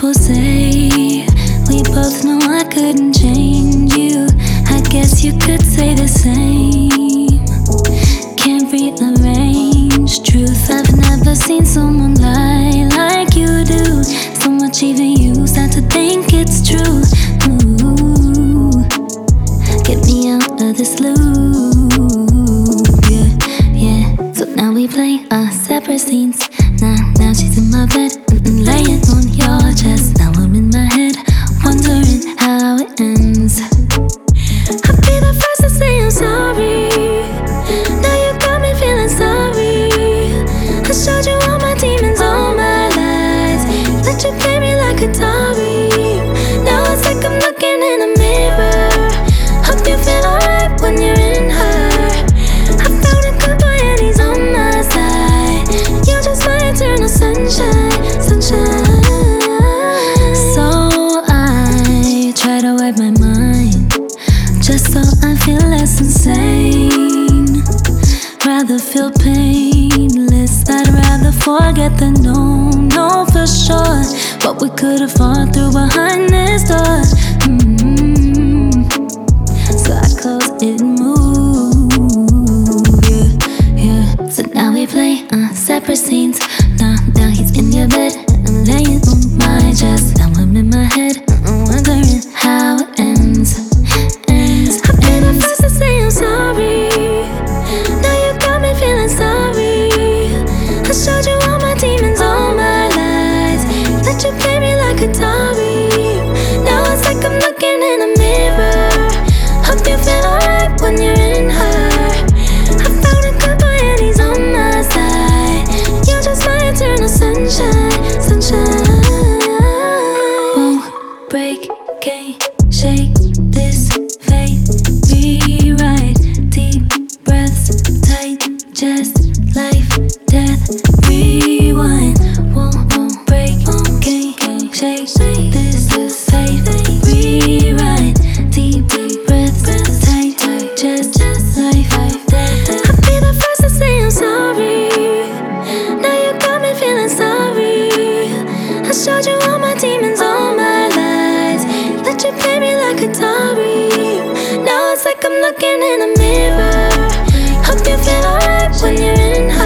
people say we both know I couldn't change you. I guess you could say the same. Can't rearrange truth. I've never seen someone lie like you do. So much even you start to think it's true. Ooh, get me out of this loop. Yeah, yeah. So now we play our separate scenes. Now she's in my bed, laying on your chest. Now I'm in my head, wondering how it ends. I'll be the first to say I'm sorry. Now you got me feeling sorry. I showed you all my demons, all my lies. Let you play me like a Atari. Now it's like I'm looking in a mirror. Hope you feel alright when you're in her. I found a good boy and he's on my side. You're just my eternal sunshine, sunshine. So I try to wipe my mind, just so I feel less insane. Rather feel painless, I'd rather forget than know for sure what we could have fought through behind this door. So I close it and move, yeah, yeah. So now we play separate scenes. Now he's in your bed, I'm laying on my chest. Now I'm in my head, wondering how it ends. I've been the first to say I'm sorry. Now you got me feeling sorry. I showed you all my demons, all my lies. Let you play me like a Atari. Now it's like I'm looking in a mirror. Hope you feel alright when you're in her. I found a good boy and he's on my side. You're just my eternal sunshine, sunshine. Won't break, can't shake this fate. Rewrite, deep breaths, tight chest, life, death, rewind. Won't break, can't shake this fate. Rewrite, deep breaths, tight chest, life, death. I'll be the first to say I'm sorry. Now you got me feeling sorry. I showed you all my demons, all my lies. Let you play me like a Atari. Now it's like I'm looking in a mirror. Hope you feel alright when you're in her.